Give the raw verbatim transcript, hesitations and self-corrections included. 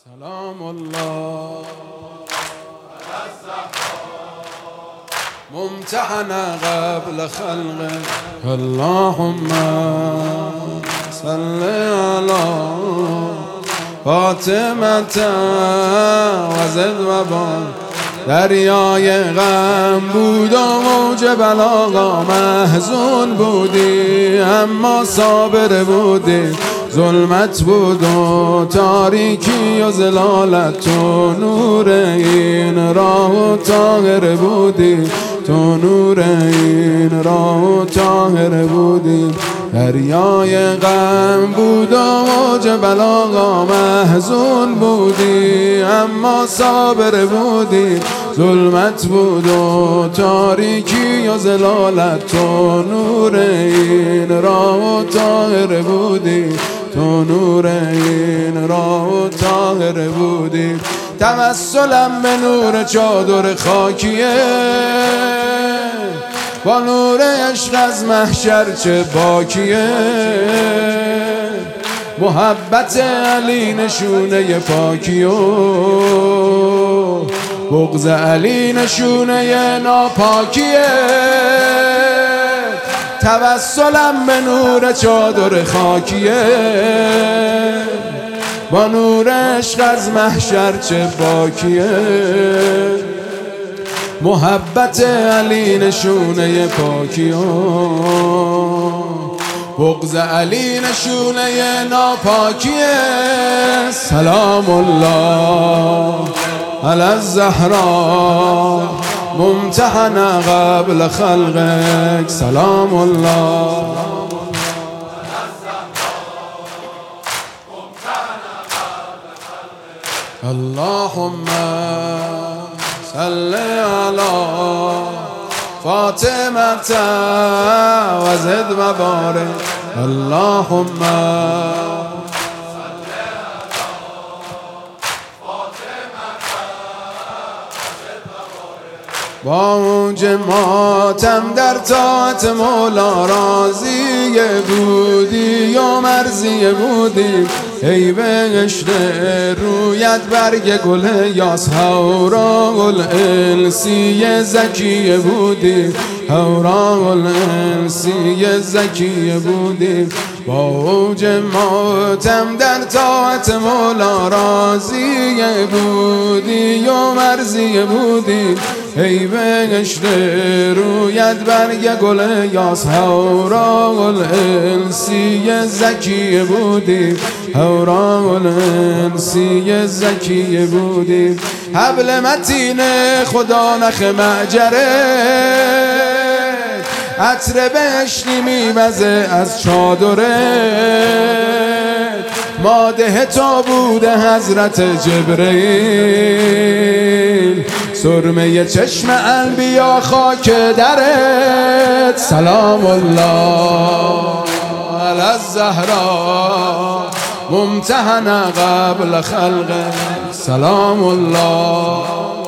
سلام الله ممتحنة قبل خلقه اللهم صل على فاطمة وزد و بارک. دریای غم بود و موج بلاغا محزون بودی اما صابر بودی، ظلمت بود و تاریکی و ضلالت، تو نور این راه و طاهر بودی، تو نور این راه و طاهر بودی. دریای غم بود و موج بلاغا محزون بودی اما صابر بودی، ظلمت بود و تاریکی و ضلالت، تو نور این راه و طاهر بودی، تو نور این راه و طاهر بودی. توسلم به نور چادر خاکیه، با نور عشق از محشر چه باکیه. محبت علی نشونه پاکی و بغض علی نشونه ناپاکیه. توسلم به نور چادر خاکیه، با نور عشق از محشر چه باکیه. محبت علی نشونه پاکی و بغض علی نشونه ناپاکیه. سلام الله علی الزهرا ممتحنة قبل خلقك. سلام الله اللهم صل على فاطمة وزد و بارک. اللهم با موج ماتم در طاعت مولا راضی بودی و مرضی بودی. ای بهشت رویت برگ گل یاس، هورا گل انسی زکی بودی، هورا گل انسی زکی بودی. با اوج ماتم در طاعت مولا راضی بودی و مرضی بودی. ای بهشت رویت برگ گل یاس، هورا گل انسی زکی بودی، هورا گل انسی زکی بودی. حبل متین خدا نخ معجره، عطر بهشتی میوزه از چادره. ماده تا بوده حضرت جبرئیل، سرمه چشم انبیا خاک درت. سلام الله علی الزهرا ممتحنة قبل خلقه. سلام الله